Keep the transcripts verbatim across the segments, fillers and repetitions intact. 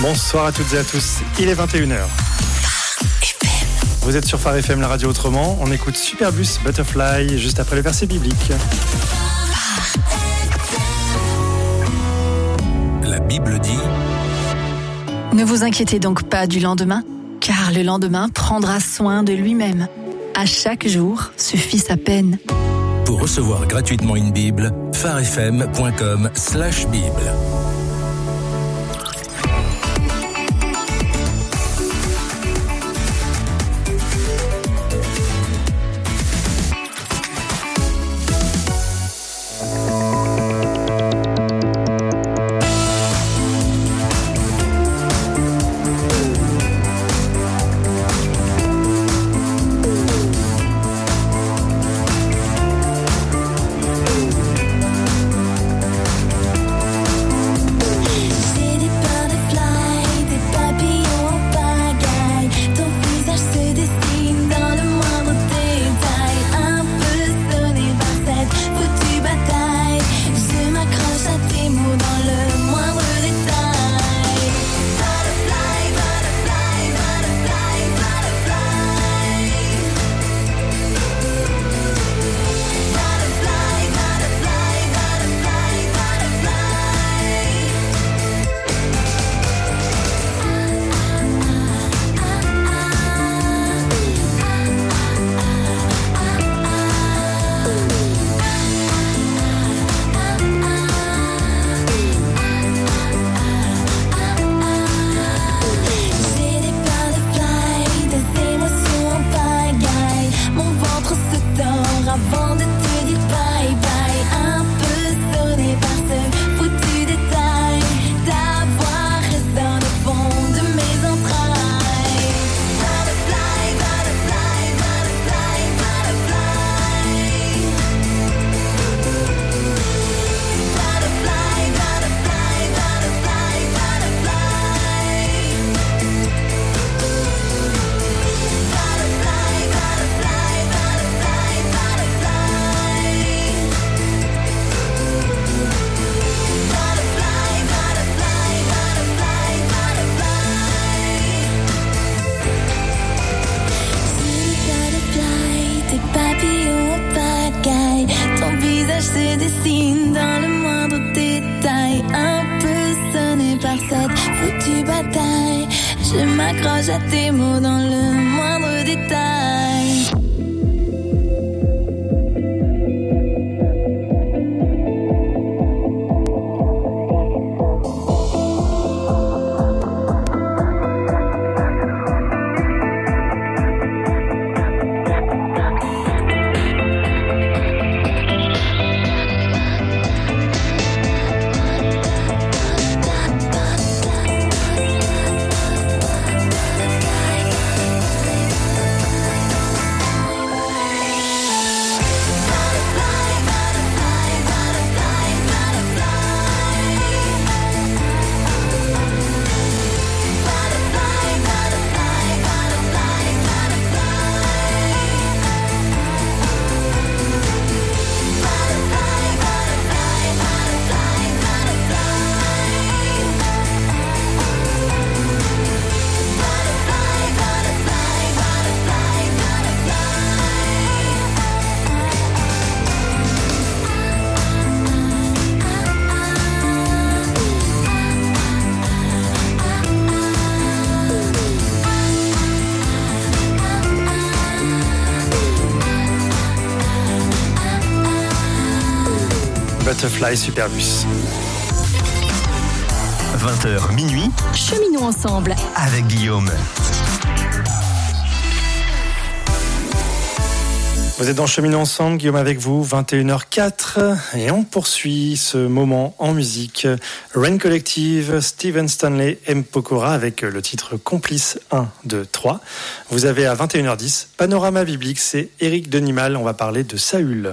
Bonsoir à toutes et à tous, il est vingt et une heures. Vous êtes sur Phare F M, la radio autrement. On écoute Superbus Butterfly juste après le verset biblique. La Bible dit: Ne vous inquiétez donc pas du lendemain, car le lendemain prendra soin de lui-même. À chaque jour suffit sa peine. Pour recevoir gratuitement une Bible, pharefm point com slash Bible. À tes mots dans le moindre détail. Butterfly Superbus. vingt heures minuit. Cheminons ensemble avec Guillaume. Vous êtes dans Cheminons ensemble, Guillaume avec vous, vingt et une heures quatre, et on poursuit ce moment en musique. Rain Collective, Steven Stanley, M. Pokora avec le titre Complice un, deux, trois. Vous avez à vingt et une heures dix, Panorama biblique, c'est Éric Denimal, on va parler de Saül.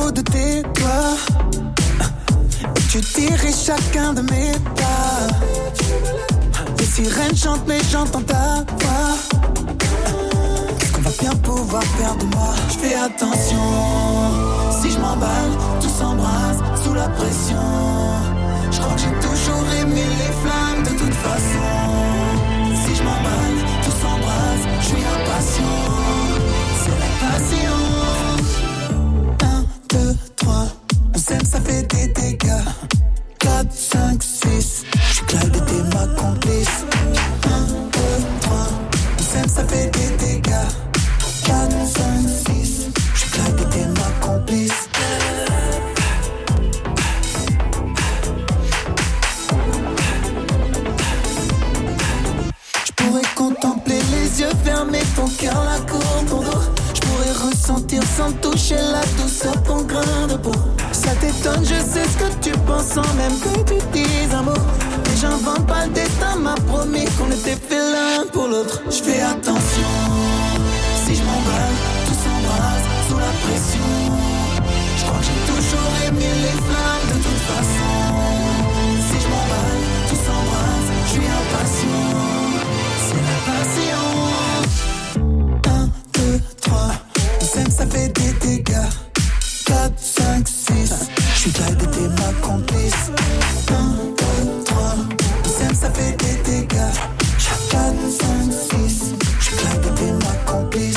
bout de tes doigts. Et tu dirais chacun de mes pas. Les sirènes chantent mais j'entends ta voix. Qu'est-ce qu'on va bien pouvoir faire de moi? Je fais attention. Si je m'emballe, tout s'embrasse sous la pression. Je crois que j'ai toujours aimé les flammes de toute façon. Si je m'emballe, tout s'embrasse, je suis impatient. C'est la passion. Un, deux, trois, on s'aime, ça fait des dégâts. Quatre, cinq, six, je suis Clyde et t'es ma complice. Un, deux, trois, on s'aime, ça fait des dégâts. Quatre, cinq, six, je suis Clyde et t'es ma complice. Je pourrais contempler les yeux fermés, ton cœur, la cour, ton dos. Je pourrais ressentir sans toucher la douceur, ton grain de peau. Ça t'étonne, je sais ce que tu penses sans même que tu dises un mot. Mais j'invente pas le destin, m'a promis qu'on était fait l'un pour l'autre. Je fais attention, si je m'emballe, tout s'embrasse sous la pression. Je crois que j'ai toujours aimé les flammes de toute façon. Si je m'emballe, tout s'embrasse, je suis impatient. C'est la passion. Un, deux, trois, on s'aime, ça fait des dégâts. Quatre, cinq, six, je suis Clyde et t'es ma complice. Un, deux, trois, on s'aime, ça fait des dégâts. Quatre, cinq, six, je suis Clyde et t'es ma complice.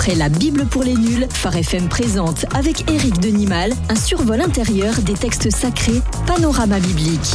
Après la Bible pour les nuls, Phare F M présente avec Éric Denimal un survol intérieur des textes sacrés, Panorama biblique.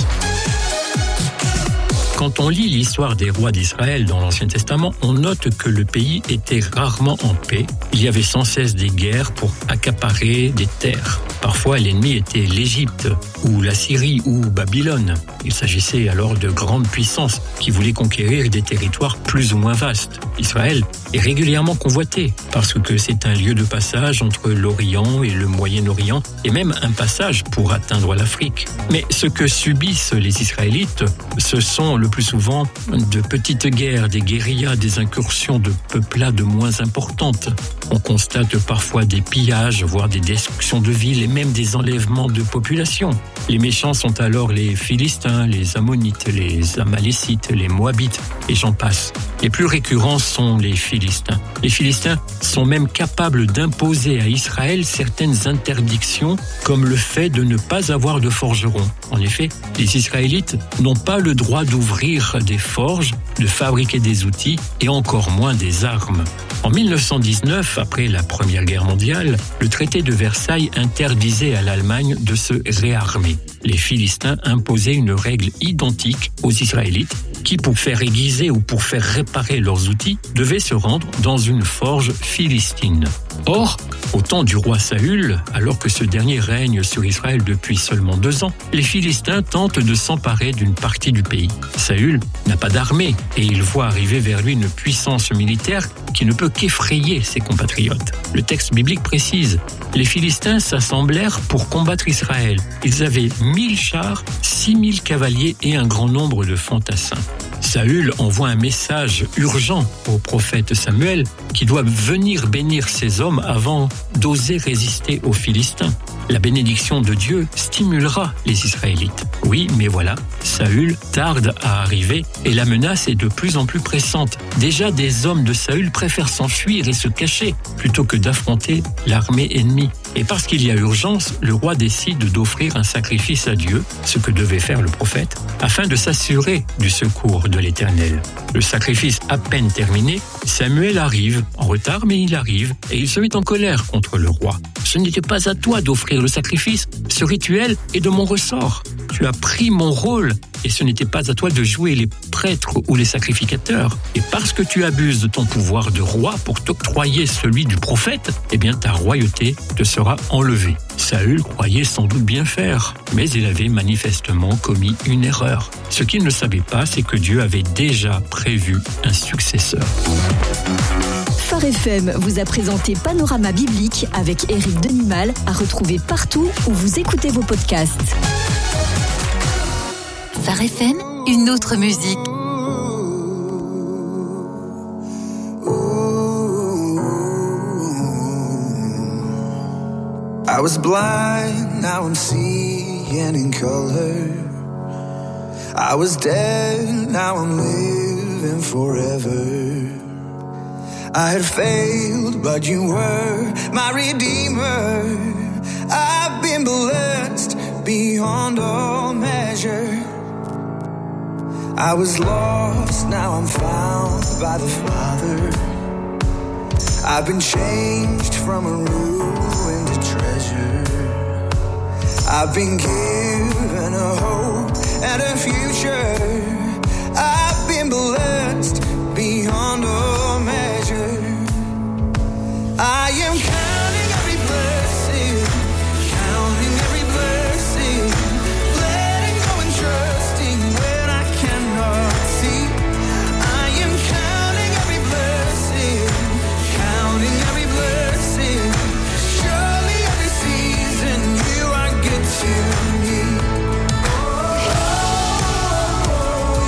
Quand on lit l'histoire des rois d'Israël dans l'Ancien Testament, on note que le pays était rarement en paix. Il y avait sans cesse des guerres pour accaparer des terres. Parfois, l'ennemi était l'Égypte, ou la Syrie, ou Babylone. Il s'agissait alors de grandes puissances qui voulaient conquérir des territoires plus ou moins vastes. Israël est régulièrement convoité parce que c'est un lieu de passage entre l'Orient et le Moyen-Orient, et même un passage pour atteindre l'Afrique. Mais ce que subissent les Israélites, ce sont le plus souvent de petites guerres, des guérillas, des incursions de peuplades moins importantes. On constate parfois des pillages, voire des destructions de villes et même des enlèvements de population. Les méchants sont alors les Philistins, les Ammonites, les Amalécites, les Moabites, et j'en passe. Les plus récurrents sont les Philistins. Les Philistins sont même capables d'imposer à Israël certaines interdictions, comme le fait de ne pas avoir de forgeron. En effet, les Israélites n'ont pas le droit d'ouvrir des forges, de fabriquer des outils et encore moins des armes. En mille neuf cent dix-neuf, après la Première Guerre mondiale, le traité de Versailles interdisait à l'Allemagne de se réarmer. Les Philistins imposaient une règle identique aux Israélites qui, pour faire aiguiser ou pour faire réparer leurs outils, devaient se rendre dans une forge philistine. Or, au temps du roi Saül, alors que ce dernier règne sur Israël depuis seulement deux ans, les Philistins tentent de s'emparer d'une partie du pays. Saül n'a pas d'armée et il voit arriver vers lui une puissance militaire qui ne peut qu'effrayer ses compatriotes. Le texte biblique précise, les Philistins s'assemblèrent pour combattre Israël. Ils avaient mille chars, six mille cavaliers et un grand nombre de fantassins. Saül envoie un message urgent au prophète Samuel qui doit venir bénir ses hommes avant d'oser résister aux Philistins. La bénédiction de Dieu stimulera les Israélites. Oui, mais voilà, Saül tarde à arriver et la menace est de plus en plus pressante. Déjà, des hommes de Saül préfèrent s'enfuir et se cacher plutôt que d'affronter l'armée ennemie. Et parce qu'il y a urgence, le roi décide d'offrir un sacrifice à Dieu, ce que devait faire le prophète, afin de s'assurer du secours de l'Éternel. Le sacrifice à peine terminé, Samuel arrive, en retard mais il arrive, et il se met en colère contre le roi. Ce n'était pas à toi d'offrir le sacrifice, ce rituel est de mon ressort. Tu as pris mon rôle et ce n'était pas à toi de jouer les prêtres ou les sacrificateurs. Et parce que tu abuses de ton pouvoir de roi pour t'octroyer celui du prophète, eh bien ta royauté te sera enlevée. Saül croyait sans doute bien faire, mais il avait manifestement commis une erreur. Ce qu'il ne savait pas, c'est que Dieu avait déjà prévu un successeur. Phare F M vous a présenté Panorama biblique avec Éric Denimal, à retrouver partout où vous écoutez vos podcasts. Phare F M, une autre musique. I was blind, now I'm seeing in color. I was dead, now I'm living forever. I had failed, but you were my redeemer. I've been blessed beyond all measure. I was lost, now I'm found by the Father. I've been changed from a ruin to treasure. I've been given a hope and a future. I've been blessed beyond all measure. I am counting every blessing, counting every blessing, letting go and trusting when I cannot see. I am counting every blessing, counting every blessing. Surely every season you are good to me. Oh, oh, oh.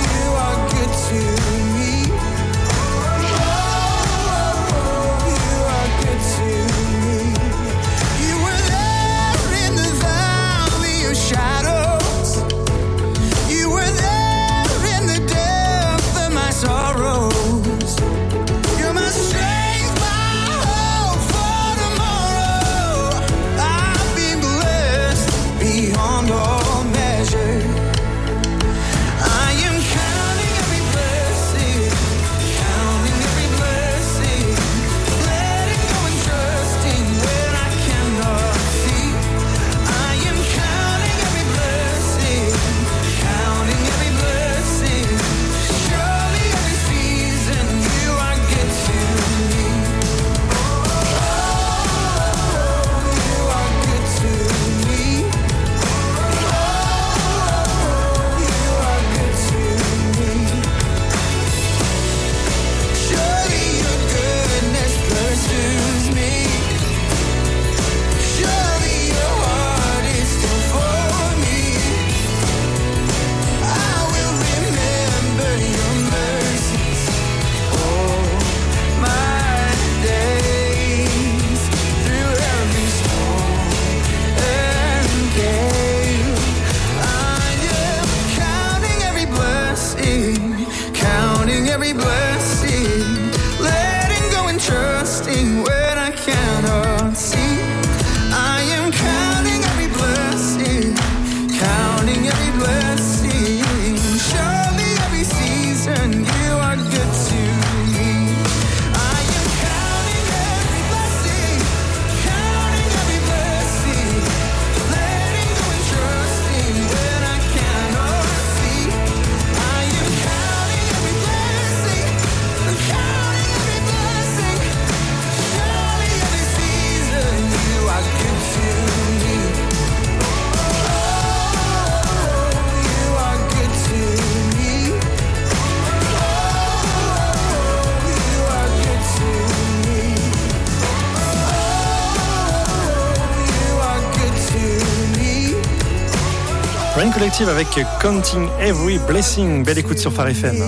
Rain Collective avec Counting Every Blessing. Belle écoute sur Phare F M.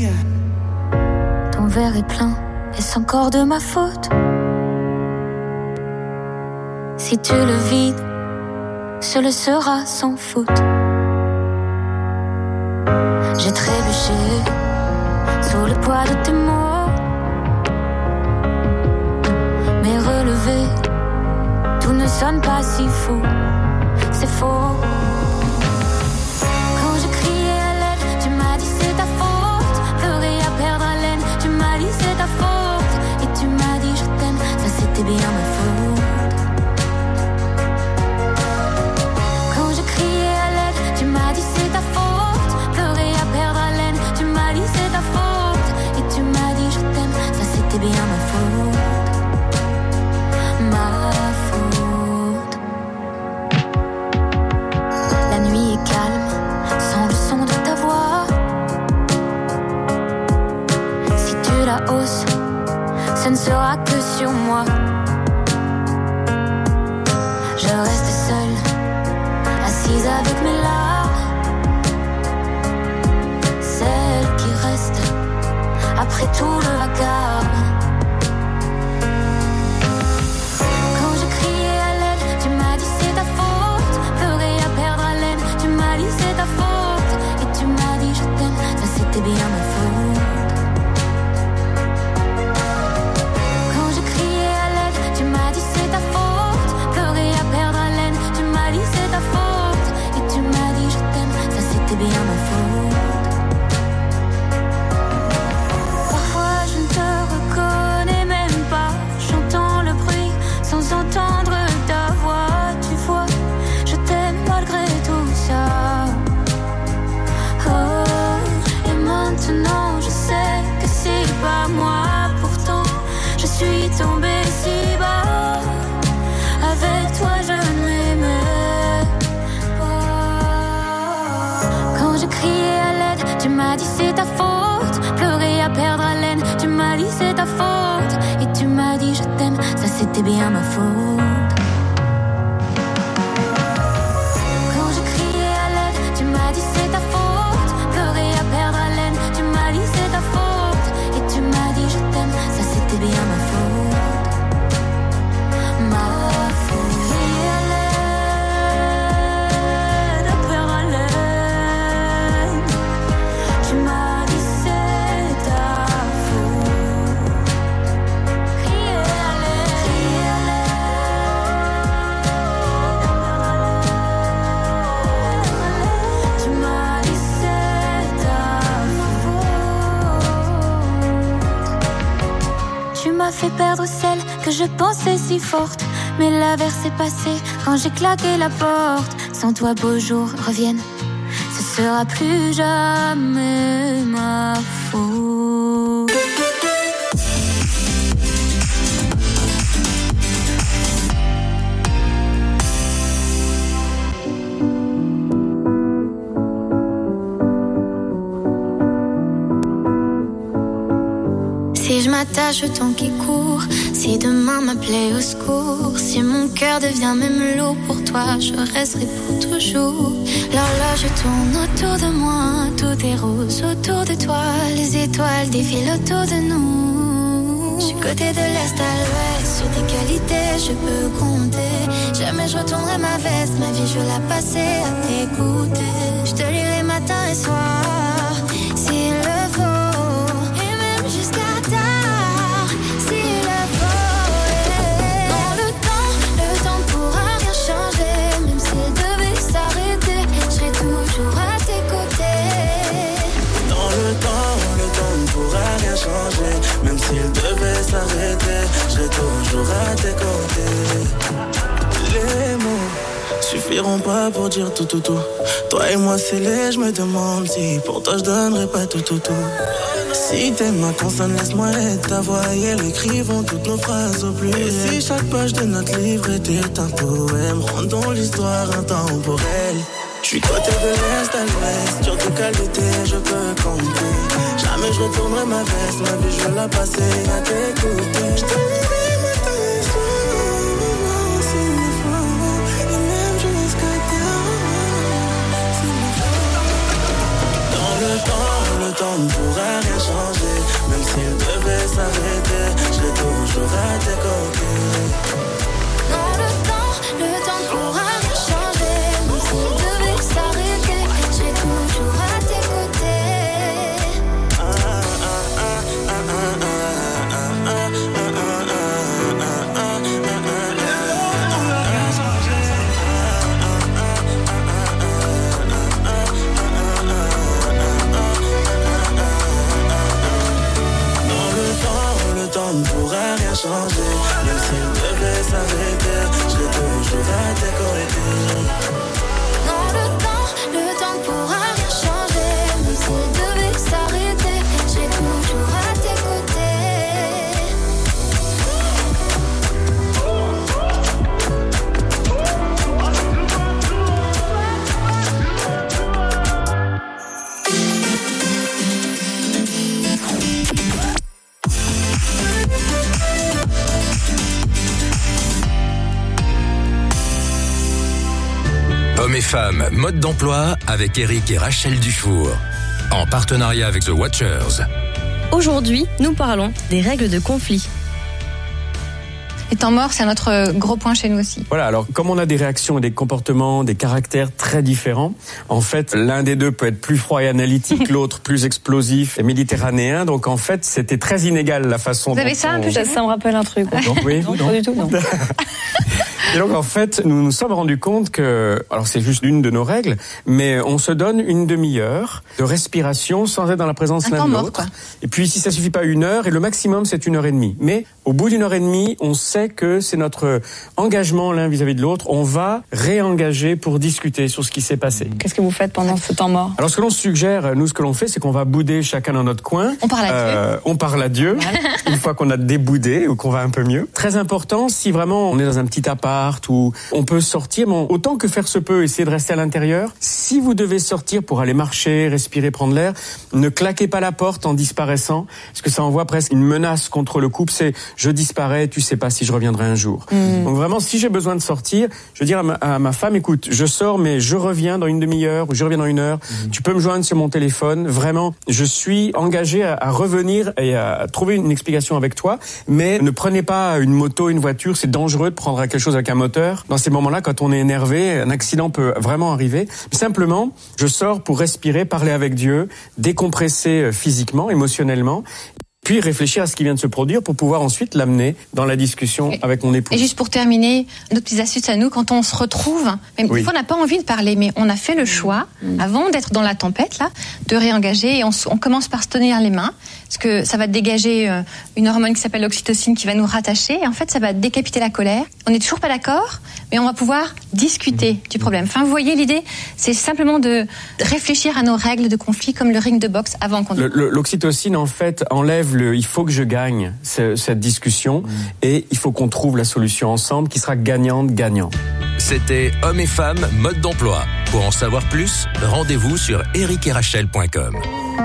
Ton verre est plein, est-ce encore de ma faute? Si tu le vides, ce le sera sans faute. J'ai trébuché sous le poids de tes mots, mais relevé, tout ne sonne pas si faux. C'est faux. Quand je criais à l'aide, tu m'as dit c'est ta faute. Pleurer à perdre haleine, tu m'as dit c'est ta faute. Et tu m'as dit je t'aime, ça c'était bien ma faute. Quand je criais à l'aide, tu m'as dit c'est ta faute. Pleurer à perdre haleine, tu m'as dit c'est ta faute. Et tu m'as dit je t'aime, ça c'était bien ma faute. Ma faute. La nuit est calme, sans le son de ta voix. Si tu la hausses, ce ne sera que sur moi. Je reste seule, assise avec mes larmes. Celle qui reste après tout le vacarme. Quand je criais à l'aide, tu m'as dit c'est ta faute. Pleurer à perdre haleine, tu m'as dit c'est ta faute. Et tu m'as dit je t'aime, ça c'était bien ma faute. Quand je criais à l'aide, tu m'as dit c'est ta faute. Pleurer à perdre haleine, tu m'as dit c'est ta faute. Et tu m'as dit je t'aime, ça c'était bien ma faute. Parfois je ne te reconnais même pas. J'entends le bruit sans entendre ta voix. Tu vois, je t'aime malgré tout ça. Oh, et maintenant je sais que c'est pas moi. Pourtant je suis tombée si bas. Avec toi je ne m'aimais pas. Quand je criais à l'aide, tu m'as dit c'est ta faute. Pleurer à perdre haleine, tu m'as dit c'est ta faute. Et tu m'as dit je t'aime, ça c'était bien ma faute. Quand je criais à l'aide, tu m'as dit c'est ta faute. Pleurer à perdre haleine, tu m'as dit c'est ta faute. Et tu m'as dit je t'aime, ça c'était bien ma faute. Ma faute. Crier à l'aide, à perdre haleine, tu m'as dit c'est ta faute. Crier à l'aide, crier à l'aide, tu m'as dit c'est ta faute. Tu m'as fait perdre celle que je pensais si forte. Mais l'averse est passée quand j'ai claqué la porte. Sans toi beaux jours reviennent, ce sera plus jamais ma faute. Si je m'attache au temps qui court, si demain m'appelait au secours, si mon cœur devient même lourd pour toi, je resterai pour toujours. L'horloge tourne autour de moi, tout est rose autour de toi, les étoiles défilent autour de nous. Je suis côté de l'est à l'ouest, sur tes qualités je peux compter. Jamais je retournerai ma veste, ma vie je veux la passer à t'écouter. Je te lirai matin et soir, s'il le faut. Même s'il devait s'arrêter, je serai toujours à tes côtés. Les mots suffiront pas pour dire tout tout tout. Toi et moi c'est les, je me demande si pour toi je donnerais pas tout tout tout. Si t'aimes ma consonne, laisse-moi être ta voix et elle écrivons toutes nos phrases au plus. Et si chaque page de notre livre était un poème, rendons l'histoire intemporelle. Je suis côté de l'est à l'ouest, sur tes qualités je peux compter. Jamais je retournerai ma veste, ma vie je veux la passer à t'écouter. Je te lirai matin et soir, s'il le faut, et même jusqu'à terre, s'il temps ne pourra rien changer. Même s'il devait s'arrêter, je serai toujours à tes côtés. Non, le temps, le temps ne pourra rien changer. Même s'il devait s'arrêter, je serai toujours à tes côtés. Ah, ah, ah, ah, ah, ah, ah, ah, ne pourra rien changer. Même s'il devait s'arrêter, je serai toujours à tes côtés. Non, le temps, le temps ne pourra rien changer. Même s'il devait s'arrêter, je serai toujours à tes Hommes et femmes, mode d'emploi avec Eric et Rachel Dufour. En partenariat avec The Watchers. Aujourd'hui, nous parlons des règles de conflit. Les temps morts, c'est notre gros point chez nous aussi. Voilà, alors comme on a des réactions et des comportements, des caractères très différents, en fait, l'un des deux peut être plus froid et analytique, l'autre plus explosif et méditerranéen. Donc en fait, c'était très inégal la façon Vous dont avez ça on... un peu? Ça me rappelle un truc. Non, oui, non, non. pas du tout, non. Et donc en fait, nous nous sommes rendus compte que, alors c'est juste une de nos règles, mais on se donne une demi-heure de respiration sans être dans la présence l'un de l'autre. Et puis si ça suffit pas une heure, et le maximum c'est une heure et demie. Mais au bout d'une heure et demie, on sait que c'est notre engagement l'un vis-à-vis de l'autre. On va réengager pour discuter sur ce qui s'est passé. Qu'est-ce que vous faites pendant ce temps mort? Alors ce que l'on suggère, nous ce que l'on fait, c'est qu'on va bouder chacun dans notre coin. On parle à euh, Dieu. On parle à Dieu. Une fois qu'on a déboudé ou qu'on va un peu mieux. Très important, si vraiment on est dans un petit appart où on peut sortir, mais autant que faire se peut, essayer de rester à l'intérieur. Si vous devez sortir pour aller marcher, respirer, prendre l'air, ne claquez pas la porte en disparaissant, parce que ça envoie presque une menace contre le couple. C'est je disparais, tu sais pas si je reviendrai un jour. Mmh. Donc vraiment, si j'ai besoin de sortir, je veux dire à ma, à ma femme, écoute, je sors, mais je reviens dans une demi-heure ou je reviens dans une heure. Mmh. Tu peux me joindre sur mon téléphone. Vraiment, je suis engagé à, à revenir et à trouver une explication avec toi, mais ne prenez pas une moto, une voiture. C'est dangereux de prendre quelque chose avec un moteur. Dans ces moments-là, quand on est énervé, un accident peut vraiment arriver. Mais simplement, je sors pour respirer, parler avec Dieu, décompresser physiquement, émotionnellement, puis réfléchir à ce qui vient de se produire pour pouvoir ensuite l'amener dans la discussion et, avec mon époux. Et juste pour terminer, notre petite astuce à nous, quand on se retrouve, même oui. des fois on n'a pas envie de parler, mais on a fait le choix, mmh. avant d'être dans la tempête, là, de réengager, et on, on commence par se tenir les mains, parce que ça va dégager euh, une hormone qui s'appelle l'oxytocine qui va nous rattacher, et en fait ça va décapiter la colère. On n'est toujours pas d'accord, mais on va pouvoir discuter mmh. du problème. Enfin, vous voyez, l'idée, c'est simplement de réfléchir à nos règles de conflit, comme le ring de boxe, avant qu'on... Le, le, l'oxytocine, en fait, enlève le, il faut que je gagne ce, cette discussion mmh. et il faut qu'on trouve la solution ensemble qui sera gagnante-gagnant. C'était Hommes et femmes, mode d'emploi. Pour en savoir plus, rendez-vous sur eric et rachel point com.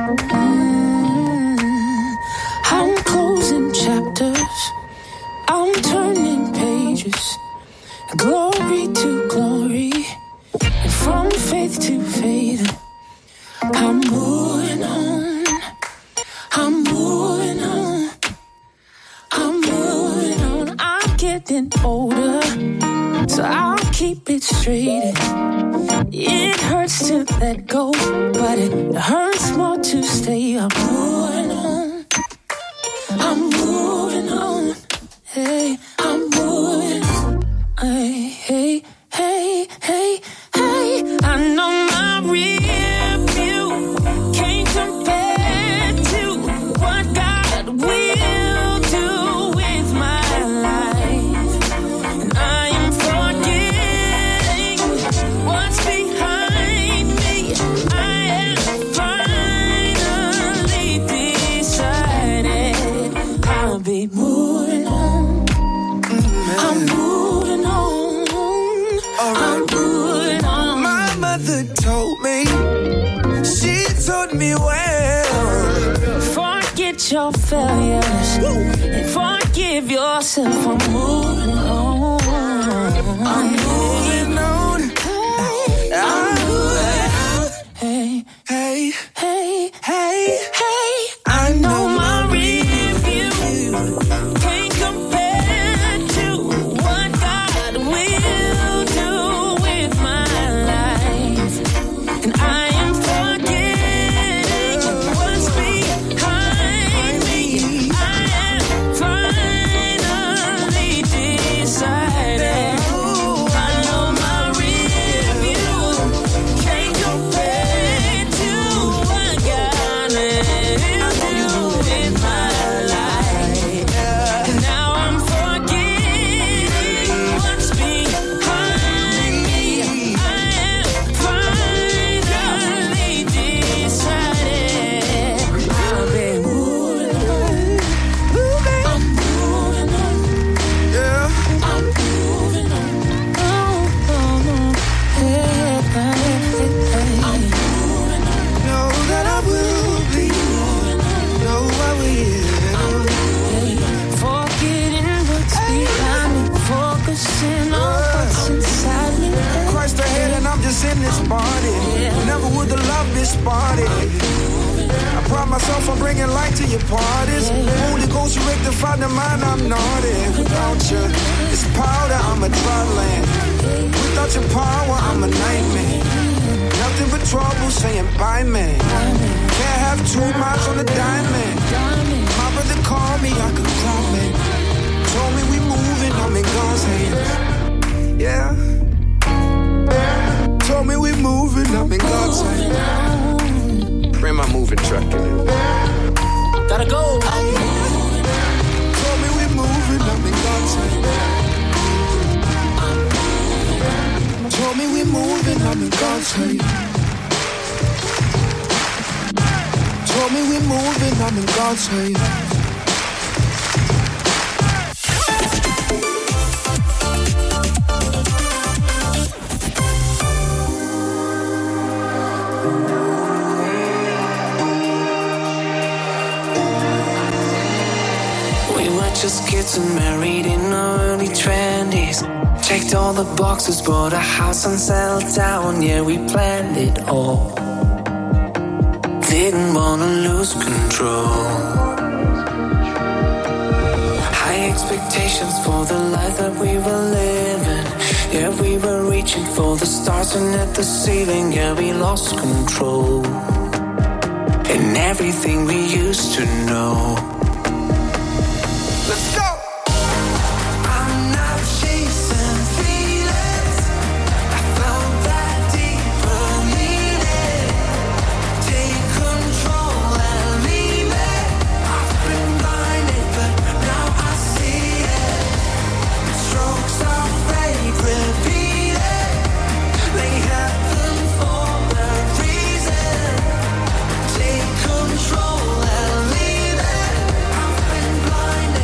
I'm closing chapters, I'm turning pages, glory to glory, and from faith to faith, I'm moving on, I'm moving on, I'm moving on, I'm getting older, so I'll keep it straight. It hurts to let go, but it hurts more to stay. I'm moving on, I'm moving on, hey, I'm moving on, hey, hey, hey, hey, hey. I know my real view can't compare to what God will do with my life, and I am forgetting what's behind me. I have finally decided I'll be moving on. I'm moving on. I'm moving on. My mother told me, she told me well, forget your failures and forgive yourself. I'm moving on. I'm moving on. I'm moving on. Hey, hey, hey, hey. in this party. Never would the love this party. I pride myself on bringing light to your parties. Holy Ghost, you rectify the mind, I'm naughty. Without you, it's powder, I'm a dry land. Without your power, I'm a nightmare. Nothing but trouble saying bye, man. Can't have two miles on the diamond. My brother called me, I could call me. Told me we moving, I'm in God's hands. Yeah. Told me we moving, I'm in God's hands. Bring my moving truck in it. Gotta go. Told me we moving, I'm in God's hands. Told me we moving, I'm in God's hands. Told me we moving, I'm in God's hands. Just kids and married in our early twenties. Checked all the boxes, bought a house and settled down. Yeah, we planned it all. Didn't wanna lose control. High expectations for the life that we were living. Yeah, we were reaching for the stars and at the ceiling. Yeah, we lost control. And everything we used to know. Let's go! I'm not chasing feelings. I found that deeper meaning. Take control and leave it. I've been blinded, but now I see it. Strokes of fate repeated. They happen for a reason. Take control and leave it. I've been blinded.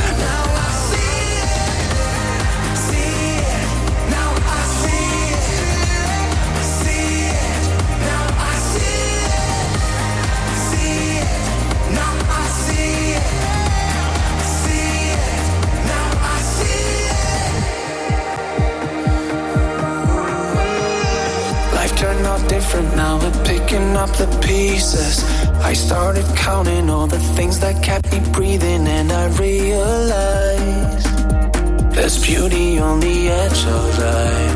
Turned out different, now we're picking up the pieces. I started counting all the things that kept me breathing, and I realized there's beauty on the edge of life.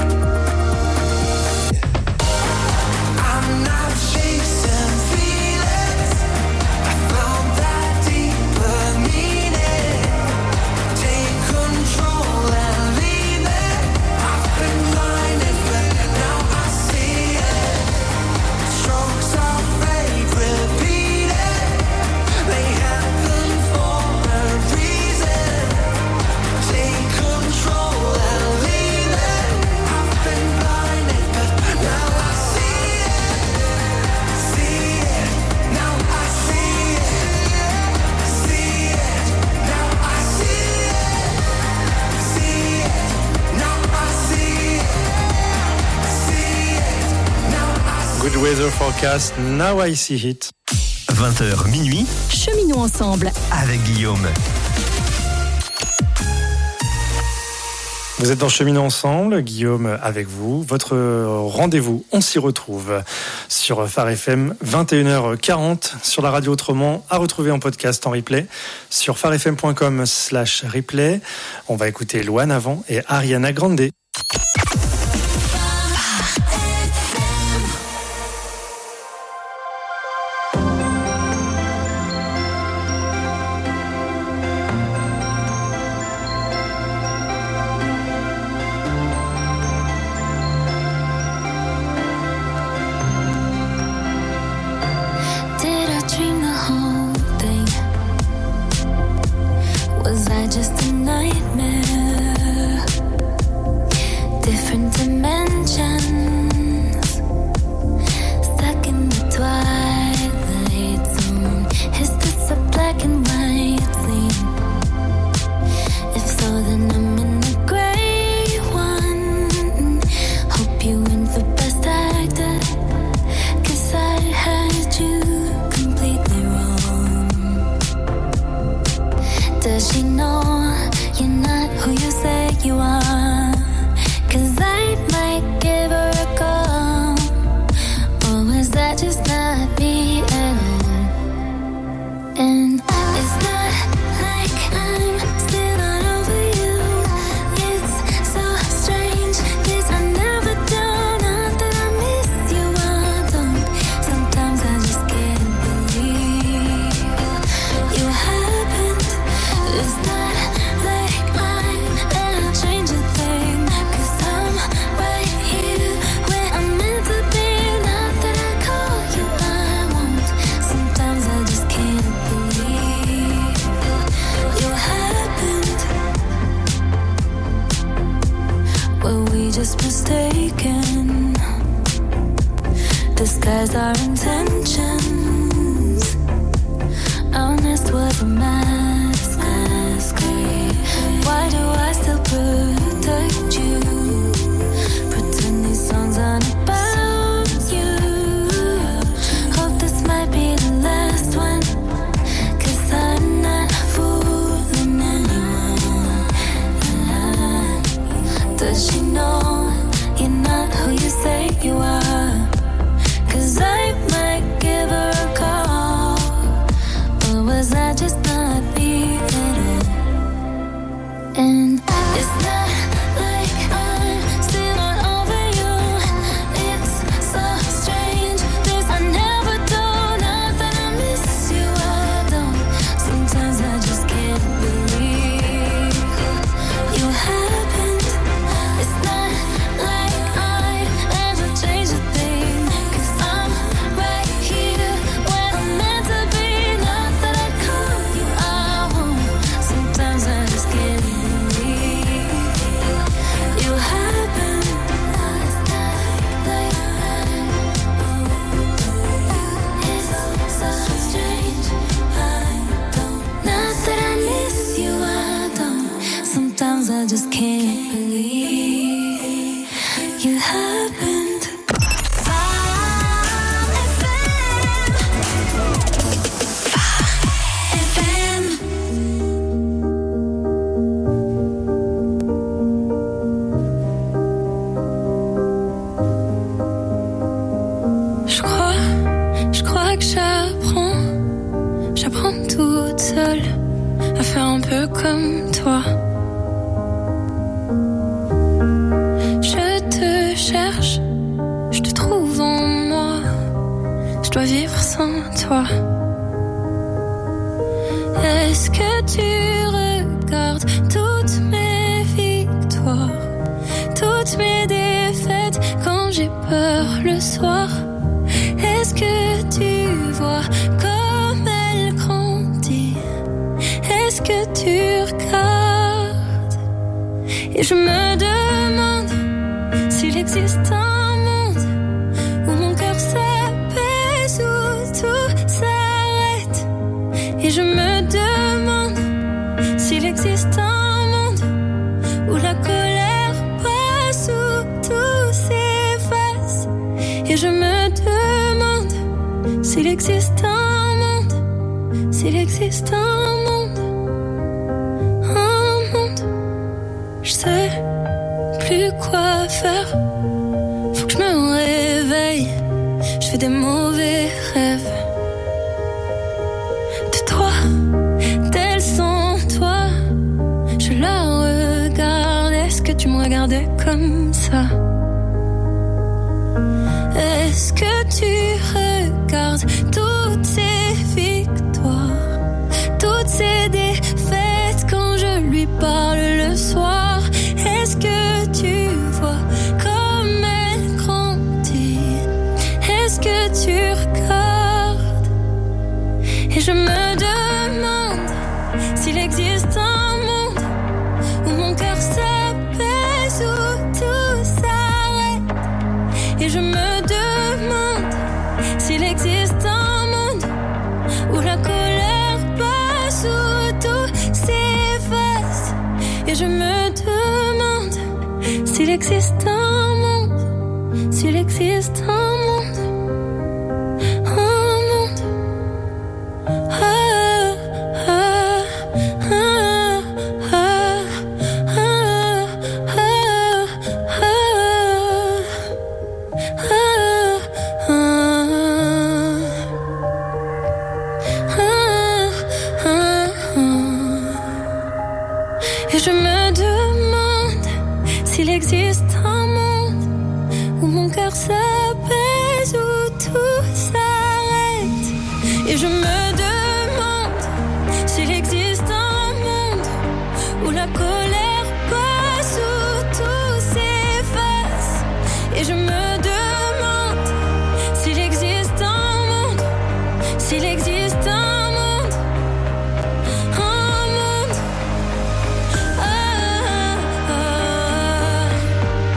I'm not chasing feelings. I found that deeper meaning. Take control and leave it. I've been blinded, but now I see it. Strokes of fate repeated. They happen for a reason. Take control and leave it. I've been blinded, but now I see it. See it. Now I see it. See it. Now I see it. See it. Now I see it. See it. Now I see it. Good weather forecast, now I see it. vingt heures minuit, Cheminons ensemble. avec Guillaume. Vous êtes dans Cheminons ensemble, Guillaume avec vous. Votre rendez-vous, on s'y retrouve sur Phare F M, vingt et une heures quarante, sur la radio Autrement, à retrouver en podcast en replay sur pharefm point com slash replay. On va écouter Louane avant et Ariana Grande. Did I dream the whole thing? Was I just a nightmare? Different dimensions, stuck in the twilight zone. Is this a black and white scene? If so, then I'm in the gray one. Hope you win for best actor, 'cause I had you completely wrong. Does she know you're not who you say you are? 'Cause I might give her a call. were we just mistaken? Disguised our intentions. Our nest was a mask. Why do I still protect you? Pretend these songs aren't about you. Hope this might be the last one, 'cause I'm not fooling anyone. Does she know you're not who you say you are? 'Cause I might give her a call. Or was I just not being it? And it's not like I'm still not over you. It's so strange, 'cause I never do. Not that I miss you, I don't. Sometimes I just can't believe you happened. It's not like I'd ever change a thing, 'cause I'm right here when I'm meant to be. Not that I call you, I won't. Sometimes I just can't believe you happened. It's not like it's so strange, I don't. Not that I miss you, I don't. Sometimes I just can't believe you happened. F M. Je crois, je crois que j'apprends, j'apprends toute seule à faire un peu comme toi. Je te cherche, je te trouve en moi, je dois vivre sans toi. Est-ce que tu regardes toutes mes victoires, toutes mes défaites quand j'ai peur le soir? Est-ce que tu vois comme elle grandit? Est-ce que tu regardes? Et je me demande s'il existe un monde où mon cœur s'apaise, où tout s'arrête. Et je me demande s'il existe un monde où la colère passe, où tout s'efface. Et je me demande s'il existe un monde, s'il existe un monde, un monde. Je sais plus quoi faire, faut que je me réveille. Je fais des mauvais rêves de toi, tel sans toi. Je la regarde, est-ce que tu me regardais comme ça? Est-ce que tu regardes toutes ces victoires, toutes ces défaites quand je lui parle le soir? Est-ce que tu vois comme elle grandit? Est-ce que tu regardes? Et je me demande s'il existe un monde où mon cœur s'apaise, où tout s'arrête. Et je me demande s'il existe un monde où la colère passe, où tout s'efface. Et je me demande s'il existe un monde, s'il existe un monde, un monde. Ah, ah, ah, ah, ah, ah, Et je me demande s'il existe un monde où mon cœur s'apaise, où tout s'arrête. Et je me demande s'il existe un monde où la colère passe, où tout s'efface. Et je me demande s'il existe un monde, s'il existe un monde, un monde. Ah, ah, ah.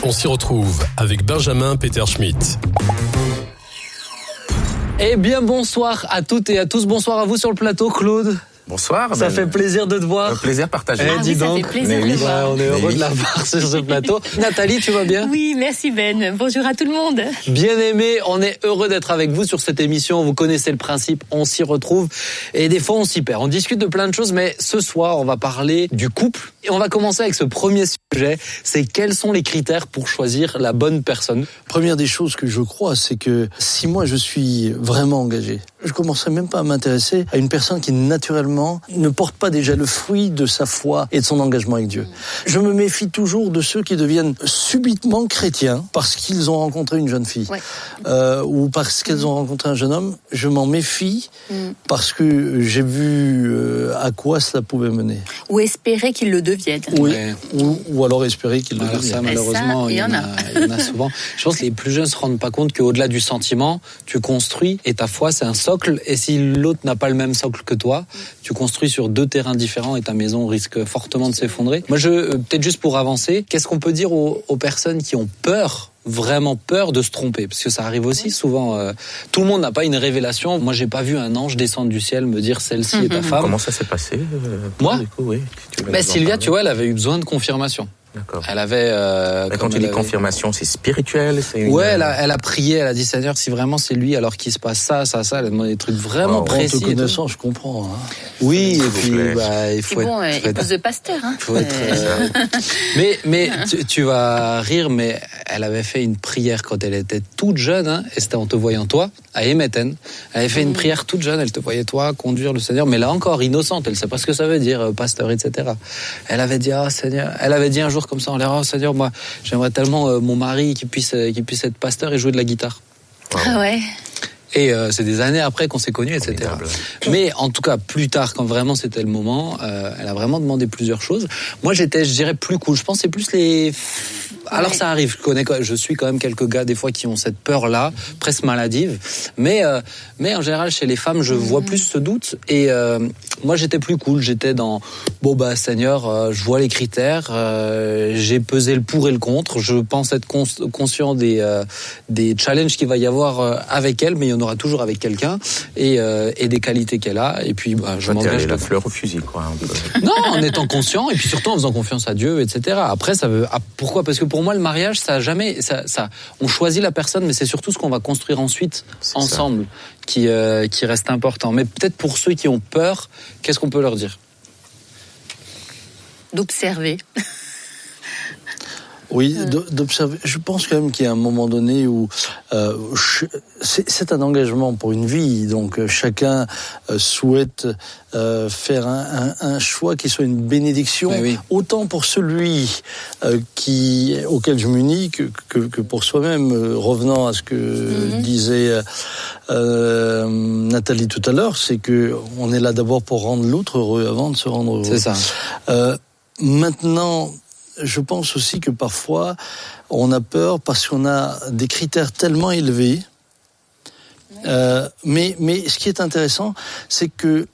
on s'y retrouve avec Benjamin Peter Schmitt. Eh bien, bonsoir à toutes et à tous. Bonsoir à vous sur le plateau, Claude. Bonsoir. Ça ben, fait plaisir de te voir. Un plaisir partagé. Eh, Ah dis oui, ça donc. fait plaisir Mais de oui, voir. bah, on est Mais heureux oui. de la voir sur ce plateau. Nathalie, tu vas bien? Oui, merci Ben. Bonjour à tout le monde. Bien aimé, on est heureux d'être avec vous sur cette émission. Vous connaissez le principe, on s'y retrouve. Et des fois, on s'y perd. On discute de plein de choses, mais ce soir, on va parler du couple. Et on va commencer avec ce premier sujet. C'est quels sont les critères pour choisir la bonne personne? Première des choses que je crois, c'est que si moi je suis vraiment engagé, je commencerai même pas à m'intéresser à une personne qui naturellement ne porte pas déjà le fruit de sa foi et de son engagement avec Dieu. Je me méfie toujours de ceux qui deviennent subitement chrétiens parce qu'ils ont rencontré une jeune fille, Ouais. euh, ou parce qu'elles ont rencontré un jeune homme. Je m'en méfie Mm. parce que j'ai vu euh, à quoi cela pouvait mener. Ou espérer qu'ils le deviennent. Oui, Ouais. ou, ou alors espérer qu'il le Alors devienne. ça, malheureusement, ça, il y en a, il y en a souvent. Je pense que les plus jeunes se rendent pas compte qu'au-delà du sentiment, tu construis et ta foi, c'est un socle. Et si l'autre n'a pas le même socle que toi, tu construis sur deux terrains différents et ta maison risque fortement de s'effondrer. Moi, je, euh, peut-être juste pour avancer, qu'est-ce qu'on peut dire aux, aux personnes qui ont peur, vraiment peur de se tromper? Parce que ça arrive aussi souvent. Euh, tout le monde n'a pas une révélation. Moi, j'ai pas vu un ange descendre du ciel me dire celle-ci est ta femme. Comment ça s'est passé euh, Moi du coup, oui. Tu veux Bah, nous en Sylvia, parler tu vois, elle avait eu besoin de confirmation. D'accord. Elle avait. Euh, Mais comme quand tu elle dis avait- confirmation, c'est spirituel, c'est une... Ouais, elle a, elle a prié, elle a dit Seigneur, si vraiment c'est lui, alors qu'il se passe ça, ça, ça, elle a demandé des trucs vraiment En précis. te et tout. connaissant, je comprends. Hein. Oui, et S'il puis vous plaît. bah, il C'est faut bon, être, euh, faut être- épouse de pasteur. Hein. faut être, euh, mais mais tu, tu vas rire, mais elle avait fait une prière quand elle était toute jeune, hein, et c'était en te voyant toi à Emeten. Elle avait fait une prière toute jeune, elle te voyait toi conduire le Seigneur, mais là encore innocente, elle sait pas ce que ça veut dire, euh, pasteur, et cetera. Elle avait dit ah Seigneur, elle avait dit un jour comme ça en l'air, oh Seigneur, moi j'aimerais tellement euh, mon mari qui puisse euh, qui puisse être pasteur et jouer de la guitare. Ah ouais. Et euh, c'est des années après qu'on s'est connus, et cetera. Formidable. Mais en tout cas, plus tard, quand vraiment c'était le moment, euh, elle a vraiment demandé plusieurs choses. Moi, j'étais, je dirais, plus cool. Je pense que c'est plus les... Alors Ouais. ça arrive, je connais, je suis quand même quelques gars des fois qui ont cette peur-là, presque maladive. Mais euh, mais en général, chez les femmes, je vois plus ce doute. Et euh, moi, j'étais plus cool. J'étais dans bon bah Seigneur, euh, je vois les critères, euh, j'ai pesé le pour et le contre. Je pense être cons- conscient des euh, des challenges qu'il va y avoir euh, avec elle, mais il y en aura toujours avec quelqu'un et euh, et des qualités qu'elle a. Et puis bah, je Toi, t'es m'engage. allé la dedans. fleur au fusil, quoi. un peu. Non, en étant conscient et puis surtout en faisant confiance à Dieu, et cetera. Après, ça veut. Ah, pourquoi? Parce que pour moi, le mariage, ça a jamais. Ça, ça, on choisit la personne, mais c'est surtout ce qu'on va construire ensuite C'est ensemble qui euh, qui reste important. Mais peut-être pour ceux qui ont peur, qu'est-ce qu'on peut leur dire? D'observer. Oui, d'observer. Je pense quand même qu'il y a un moment donné où euh, c'est, c'est un engagement pour une vie, donc euh, chacun euh, souhaite euh, faire un, un, un choix qui soit une bénédiction, oui. autant pour celui euh, qui auquel je m'unis que, que, que pour soi-même. Euh, revenant à ce que mm-hmm. disait euh, Nathalie tout à l'heure, c'est que on est là d'abord pour rendre l'autre heureux avant de se rendre heureux. C'est ça. Euh, maintenant. Je pense aussi que parfois, on a peur parce qu'on a des critères tellement élevés. Euh, mais, mais ce qui est intéressant, c'est que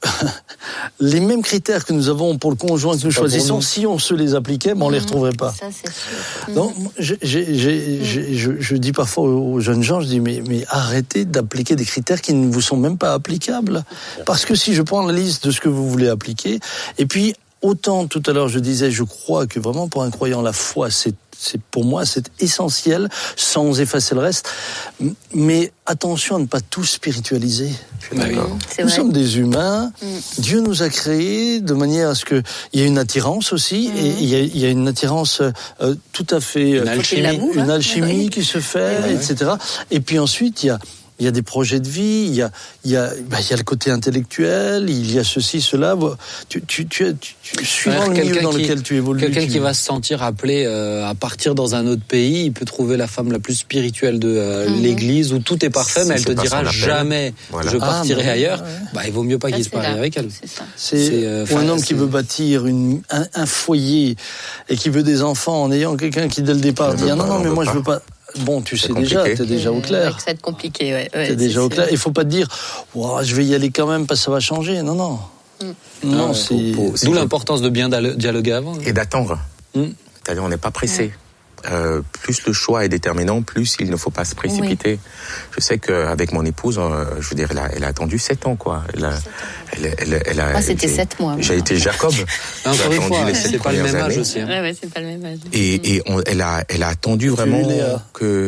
les mêmes critères que nous avons pour le conjoint que nous choisissons, si on se les appliquait, ben on les retrouverait pas. Ça, c'est sûr. Donc, j'ai, j'ai, j'ai, j'ai, je, je dis parfois aux jeunes gens, je dis, mais, mais arrêtez d'appliquer des critères qui ne vous sont même pas applicables. Parce que si je prends la liste de ce que vous voulez appliquer, et puis, autant tout à l'heure je disais, je crois que vraiment pour un croyant la foi, c'est, c'est pour moi c'est essentiel, sans effacer le reste. Mais attention à ne pas tout spiritualiser. Je suis d'accord. Nous vrai. sommes des humains. Mm. Dieu nous a créés de manière à ce que il y ait une attirance aussi, mm. et il y a, il y a une attirance euh, tout à fait une alchimie, une alchimie qui se fait, ouais, et cetera. Ouais. Et puis ensuite il y a Il y a des projets de vie, il y a, il y a, bah, il y a le côté intellectuel, il y a ceci, cela. Tu, tu, tu, tu, tu suivant ouais, le milieu dans qui, lequel tu évolues. Quelqu'un tu... qui va se sentir appelé euh, à partir dans un autre pays, il peut trouver la femme la plus spirituelle de euh, mm-hmm. l'église où tout est parfait, si mais elle te dira jamais voilà. je partirai ah, bah, ailleurs. Ouais. Bah, il vaut mieux pas ça, qu'il se marie avec elle. C'est, ça. c'est, c'est euh, ou un homme c'est... qui veut bâtir une, un, un foyer et qui veut des enfants en ayant quelqu'un qui dès le départ dit ah, non, non, mais moi pas. je veux pas. Bon, tu c'est sais compliqué. déjà, t'es déjà au clair. Ça va être compliqué, ouais. ouais t'es déjà au clair. Il faut pas te dire, wow, je vais y aller quand même parce que ça va changer. Non, non. Mm. Non, ah, c'est. D'où l'importance de bien dialoguer avant. Et d'attendre. Mm. C'est-à-dire, on n'est pas pressé. euh, plus le choix est déterminant, plus il ne faut pas se précipiter. Oui. Je sais qu'avec mon épouse, euh, je veux dire, elle a, elle a attendu sept ans, quoi. Elle a, elle, elle, elle, elle a, Moi, c'était sept mois. J'ai été Jacob. Encore une fois, c'est pas le même âge années. aussi. Hein. Ouais, ouais, c'est pas le même âge. Et, et on, elle a, elle a attendu vraiment que.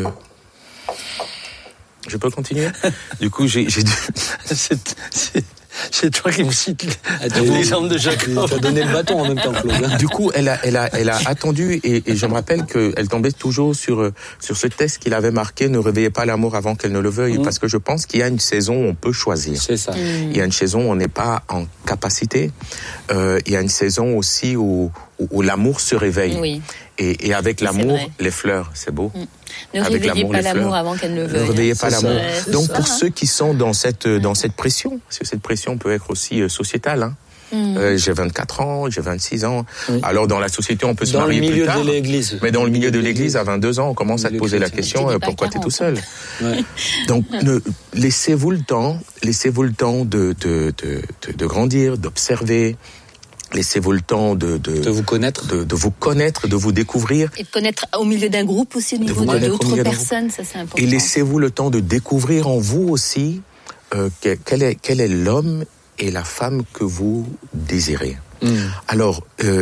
Je peux continuer? Du coup, j'ai, j'ai dû. c'est, c'est, c'est toi qui me cites l'exemple de Jacob. T'as donné le bâton en même temps, Claude. Du coup, elle a, elle a, elle a attendu et, et je me rappelle qu'elle tombait toujours sur, sur ce texte qu'il avait marqué, ne réveillez pas l'amour avant qu'elle ne le veuille, mmh. parce que je pense qu'il y a une saison où on peut choisir. C'est ça. Mmh. Il y a une saison où on n'est pas en capacité. Euh, il y a une saison aussi où, où, où l'amour se réveille. Oui. Et, et avec l'amour, les fleurs, c'est beau. Mmh. Ne avec réveillez l'amour, pas l'amour avant qu'elle ne le veuille. Ne réveillez pas l'amour. Ça, Donc ça, pour hein. ceux qui sont dans cette dans cette pression, parce que cette pression peut être aussi euh, sociétale. Hein. Mmh. Euh, j'ai vingt-quatre ans, j'ai vingt-six ans. Oui. Alors dans la société, on peut se dans marier plus tard. Dans le milieu de l'église. Mais dans le milieu de l'église, à vingt-deux ans, on commence à te poser la question euh, pourquoi tu es tout seul. Ouais. Donc ne, laissez-vous le temps, laissez-vous le temps de de de de, de grandir, d'observer. Laissez-vous le temps de, de, de vous connaître, de, de vous connaître, de vous découvrir. Et de connaître au milieu d'un groupe aussi, au niveau de d'autres personnes, ça c'est important. Et laissez-vous le temps de découvrir en vous aussi euh, quel est, quel est l'homme et la femme que vous désirez. Mm. Alors, euh,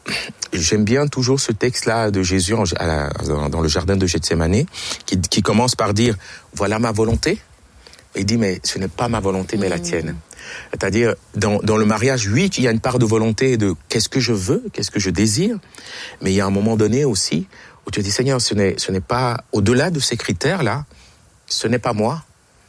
j'aime bien toujours ce texte-là de Jésus en, à la, dans le jardin de Gethsémani, qui, qui commence par dire « Voilà ma volonté ». Il dit « Mais ce n'est pas ma volonté, mais mm. la tienne ». C'est-à-dire, dans, dans le mariage, oui, il y a une part de volonté de qu'est-ce que je veux, qu'est-ce que je désire, mais il y a un moment donné aussi où tu dis, Seigneur, ce n'est, ce n'est pas, au-delà de ces critères-là, ce n'est pas moi.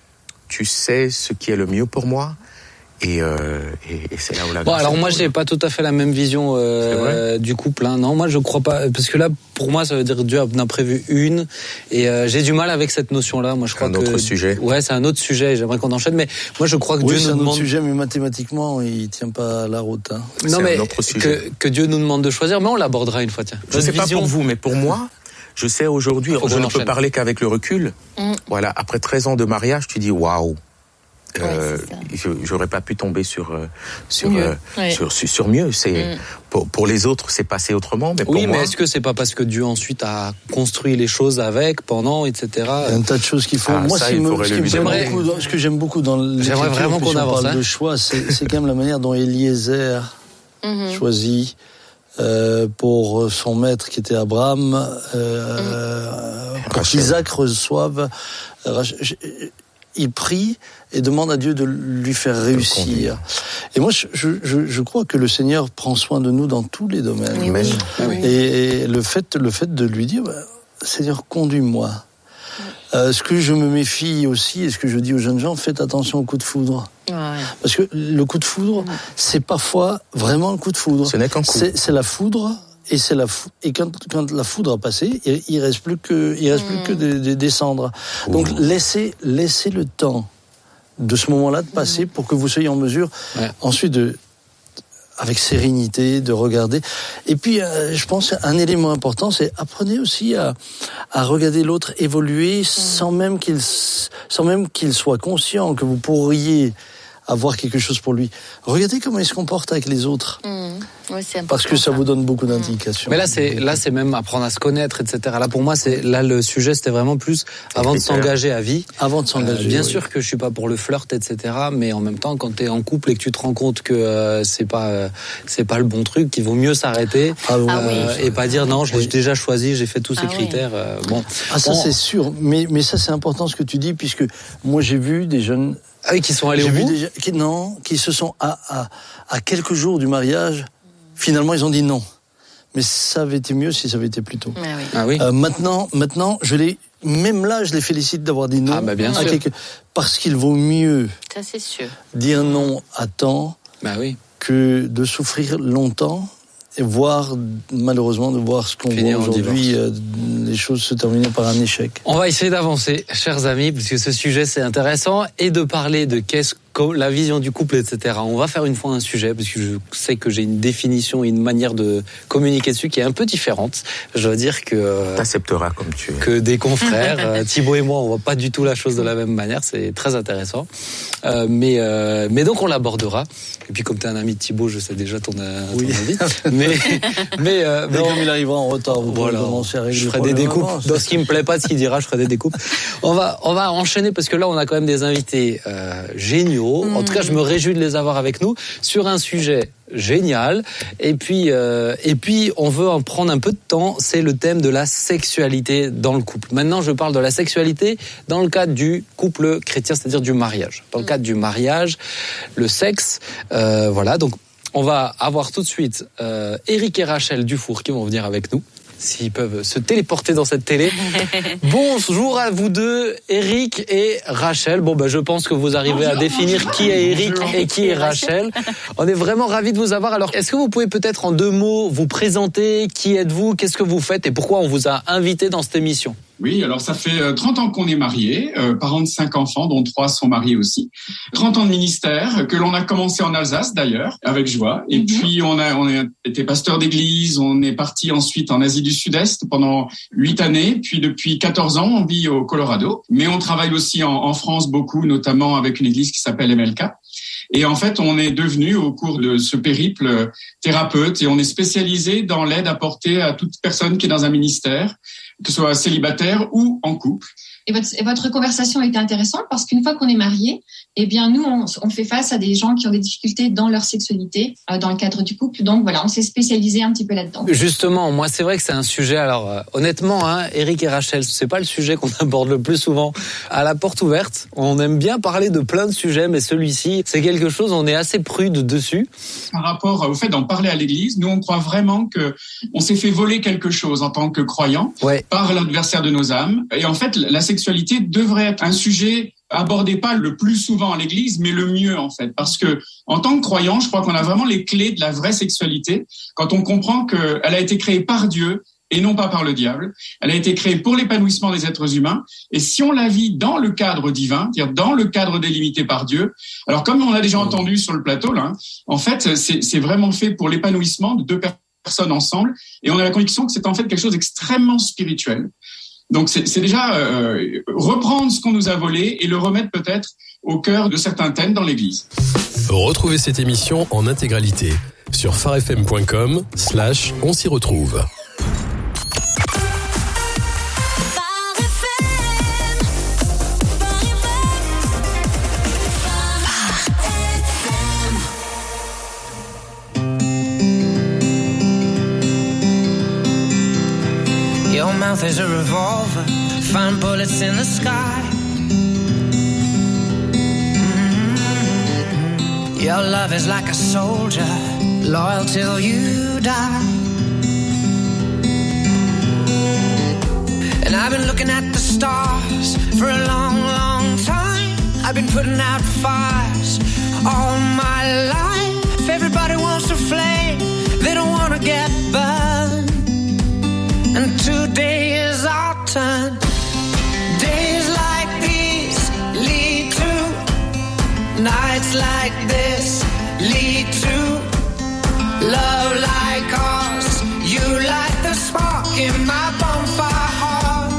Tu sais ce qui est le mieux pour moi. Et, euh, et, et c'est là où la bon, alors moi, j'ai pas tout à fait la même vision euh, du couple. Hein. Non, moi, je crois pas, parce que là, pour moi, ça veut dire Dieu en a prévu une, et euh, j'ai du mal avec cette notion-là. Moi, je crois un que autre sujet. Ouais, c'est un autre sujet. J'aimerais qu'on enchaîne, mais moi, je crois que oui, Dieu nous demande. c'est un autre sujet, mais mathématiquement, il tient pas la route. Hein. Non, c'est mais un autre sujet. Que, que Dieu nous demande de choisir, mais on l'abordera une fois. Tiens. Je sais vision... pas pour vous, mais pour moi. Je sais aujourd'hui, je ne peux parler qu'avec le recul. Mm. Voilà, après treize ans de mariage, tu dis waouh. Euh, ouais, j'aurais pas pu tomber sur euh, sur, mieux. Euh, ouais. sur sur sur mieux. C'est mm. pour pour les autres, c'est passé autrement, mais pour oui, moi... mais est-ce que c'est pas parce que Dieu ensuite a construit les choses avec, pendant, et cetera. Il y a un tas de choses qu'il faut. Ah, moi, ça, ce, me, ce, qui beaucoup dans, ce que j'aime beaucoup dans l'écriture, vraiment qu'on avance, parle hein. de choix, c'est, c'est quand même la manière dont Eliezer mm-hmm. choisit. Euh, pour son maître qui était Abraham, euh, mm. pour qu'Isaac reçoive. Euh, il prie et demande à Dieu de lui faire réussir. Et moi, je, je, je crois que le Seigneur prend soin de nous dans tous les domaines. Oui, oui. Oui. Et, et le fait, le fait de lui dire, bah, Seigneur, conduis-moi. Euh, ce que je me méfie aussi, et ce que je dis aux jeunes gens, faites attention au coup de foudre. Ouais. Parce que le coup de foudre, ouais. c'est parfois vraiment le coup de foudre. Ce n'est qu'un coup. C'est, c'est la foudre, et c'est la fou- et quand, quand la foudre a passé, il, il reste plus que, il reste mmh. plus que des, des, des cendres. Mmh. Donc laissez, laissez le temps de ce moment-là de passer mmh. pour que vous soyez en mesure ouais. ensuite de avec sérénité, de regarder. Et puis, euh, je pense un élément important, c'est apprenez aussi à, à regarder l'autre évoluer mmh. sans même qu'il, sans même qu'il soit conscient que vous pourriez avoir quelque chose pour lui. Regardez comment il se comporte avec les autres. Mmh. Ouais, c'est parce que ça vous donne beaucoup d'indications. Mais là, c'est là, c'est même apprendre à se connaître, et cetera. Là, pour moi, c'est là le sujet, c'était vraiment plus avant de s'engager à vie. Avant de s'engager. Euh, bien oui. sûr que je suis pas pour le flirt, et cetera. Mais en même temps, quand t'es en couple et que tu te rends compte que euh, c'est pas euh, c'est pas le bon truc, qu'il vaut mieux s'arrêter ah, oui. euh, et pas dire non, je l'ai oui. déjà choisi, j'ai fait tous ces ah, critères. Euh, bon. Ah ça bon. c'est sûr. Mais mais ça c'est important ce que tu dis puisque moi j'ai vu des jeunes. Ah oui, qui sont allés J'ai au vu bout des, qui, non, qui se sont à, à, à quelques jours du mariage, finalement ils ont dit non. Mais ça avait été mieux si ça avait été plus tôt. Ah oui. Ah oui. Euh, maintenant, maintenant, je les, même là, je les félicite d'avoir dit non. Ah bah bien à sûr. quelques, parce qu'il vaut mieux ça, c'est sûr. dire non à temps bah oui. que de souffrir longtemps et voir, malheureusement, de voir ce qu'on Finir voit aujourd'hui, euh, les choses se terminaient par un échec. On va essayer d'avancer, chers amis, puisque ce sujet c'est intéressant, et de parler de qu'est-ce que la vision du couple, et cetera. On va faire une fois un sujet, parce que je sais que j'ai une définition et une manière de communiquer dessus qui est un peu différente. Je dois dire que... Euh, T'accepteras comme tu es. Que des confrères, euh, Thibaut et moi, on voit pas du tout la chose de la même manière, c'est très intéressant. Euh, mais, euh, mais donc on l'abordera. Et puis comme tu es un ami de Thibaut, je sais déjà ton, euh, ton oui. avis. Mais, mais, euh, mais comme il arrivera en retard, vous voilà, commencer à régler. Je ferai des découpes. Avant, dans ce qui me plaît pas, de ce qu'il dira, je ferai des découpes. On va, on va enchaîner parce que là, on a quand même des invités euh, géniaux. Mmh. En tout cas, je me réjouis de les avoir avec nous sur un sujet génial. Et puis, euh, et puis, on veut en prendre un peu de temps. C'est le thème de la sexualité dans le couple. Maintenant, je parle de la sexualité dans le cadre du couple chrétien, c'est-à-dire du mariage. Dans le cadre du mariage, le sexe, euh, voilà. Donc, on va avoir tout de suite euh, Éric et Rachel Dufour qui vont venir avec nous. S'ils peuvent se téléporter dans cette télé. Bonjour à vous deux, Éric et Rachel. Bon, ben, je pense que vous arrivez bonjour, à définir bonjour. Qui est Éric et qui est Rachel. On est vraiment ravis de vous avoir. Alors, est-ce que vous pouvez peut-être en deux mots vous présenter? Qui êtes-vous? Qu'est-ce que vous faites? Et pourquoi on vous a invité dans cette émission? Oui, alors ça fait trente ans qu'on est mariés, euh, parents de cinq enfants, dont trois sont mariés aussi. trente ans de ministère, que l'on a commencé en Alsace d'ailleurs, avec joie. Et mm-hmm. puis on a, on a été pasteur d'église, on est parti ensuite en Asie du Sud-Est pendant huit années. Puis depuis quatorze ans, on vit au Colorado. Mais on travaille aussi en, en France beaucoup, notamment avec une église qui s'appelle M L K. Et en fait, on est devenu au cours de ce périple thérapeute et on est spécialisé dans l'aide apportée à toute personne qui est dans un ministère, que ce soit célibataire ou en couple. Et votre, et votre conversation a été intéressante parce qu'une fois qu'on est marié, eh bien nous on, on fait face à des gens qui ont des difficultés dans leur sexualité, euh, dans le cadre du couple. Donc voilà, on s'est spécialisé un petit peu là-dedans. Justement, moi c'est vrai que c'est un sujet. Alors euh, honnêtement, hein, Éric et Rachel, c'est pas le sujet qu'on aborde le plus souvent à la porte ouverte. On aime bien parler de plein de sujets, mais celui-ci, c'est quelque chose. On est assez prude dessus. Par rapport au fait d'en parler à l'Église, nous on croit vraiment que on s'est fait voler quelque chose en tant que croyants ouais. par l'adversaire de nos âmes. Et en fait, la sexualité devrait être un sujet abordé pas le plus souvent à l'Église, mais le mieux en fait, parce que en tant que croyant, je crois qu'on a vraiment les clés de la vraie sexualité quand on comprend qu'elle a été créée par Dieu et non pas par le diable. Elle a été créée pour l'épanouissement des êtres humains, et si on la vit dans le cadre divin, c'est-à-dire dans le cadre délimité par Dieu, alors comme on a déjà entendu sur le plateau là, en fait, c'est, c'est vraiment fait pour l'épanouissement de deux personnes ensemble, et on a la conviction que c'est en fait quelque chose d'extrêmement spirituel. Donc c'est, c'est déjà euh, reprendre ce qu'on nous a volé et le remettre peut-être au cœur de certains thèmes dans l'Église. Retrouvez cette émission en intégralité sur farfm point com slash on s'y retrouve. Your mouth is a revolver, find bullets in the sky. Mm-hmm. Your love is like a soldier, loyal till you die. And I've been looking at the stars for a long, long time. I've been putting out fires all my life. Everybody wants to flame, they don't want to get burned. And today is our turn. Days like these lead to nights like this, lead to love like ours. You light the spark in my bonfire heart.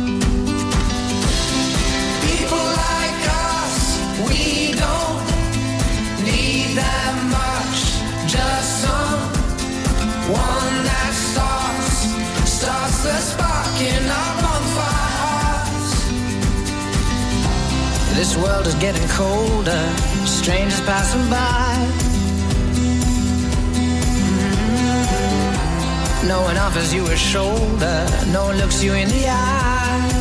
People like us, we don't need that much. Just someone that starts starts the spark in our bonfire hearts. This world is getting colder, strangers passing by. Mm-hmm. No one offers you a shoulder, no one looks you in the eye.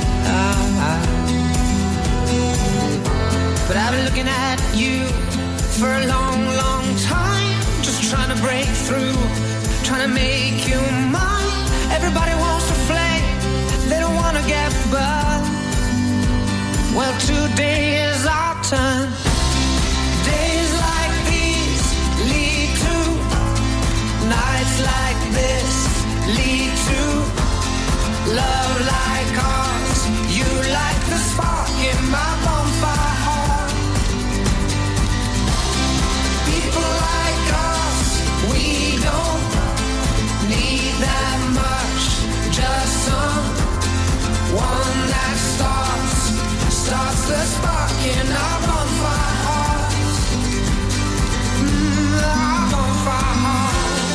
But I've been looking at you for a long, long time, just trying to break through, trying to make you mine. Everybody wants to flame, they don't want to get burned. Well, today is our turn. Days like these lead to nights like this, lead to Love like ours, you like the spark in my bonfire heart. People like us, we don't need that much, just someone that starts, starts the spark in our bonfire hearts. Mm, our bonfire hearts.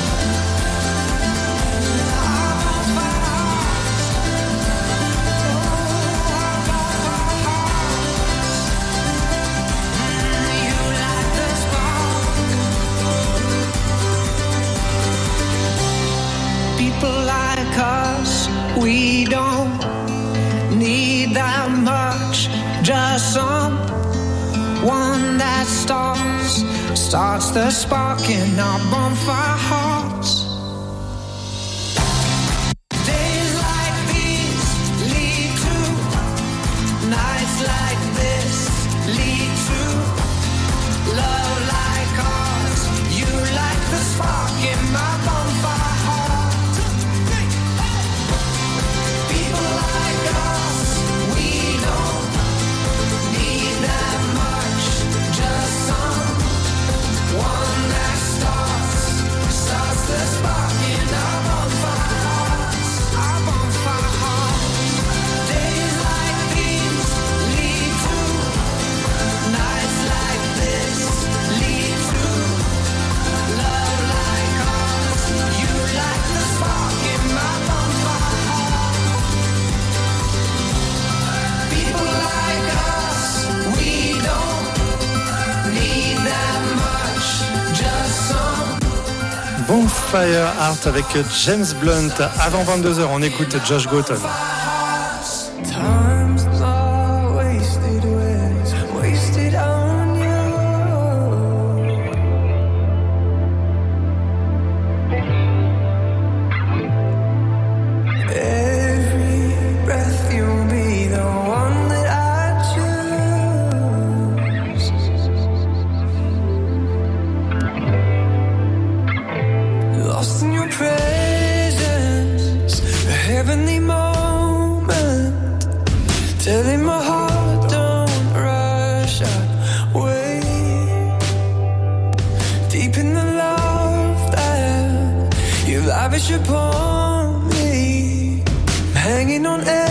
People like us, we don't need that much, just someone that starts, starts the spark in our bonfire hearts. Days like these lead to nights like this, lead to love like ours. You like the spark in my bonfire heart. Bonfire Heart avec James Blunt. Avant vingt-deux heures, on écoute Josh Groton. Upon me, hanging on.